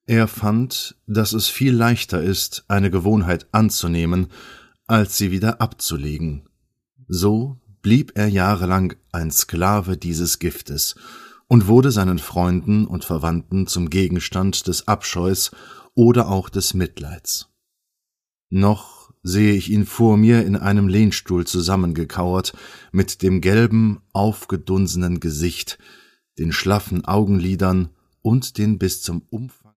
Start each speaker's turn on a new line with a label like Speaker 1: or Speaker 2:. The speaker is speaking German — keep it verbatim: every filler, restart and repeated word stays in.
Speaker 1: Er fand, dass es viel leichter ist, eine Gewohnheit anzunehmen, als sie wieder abzulegen. So blieb er jahrelang ein Sklave dieses Giftes und wurde seinen Freunden und Verwandten zum Gegenstand des Abscheus oder auch des Mitleids. Noch sehe ich ihn vor mir in einem Lehnstuhl zusammengekauert, mit dem gelben, aufgedunsenen Gesicht, den schlaffen Augenlidern und den bis zum Umfang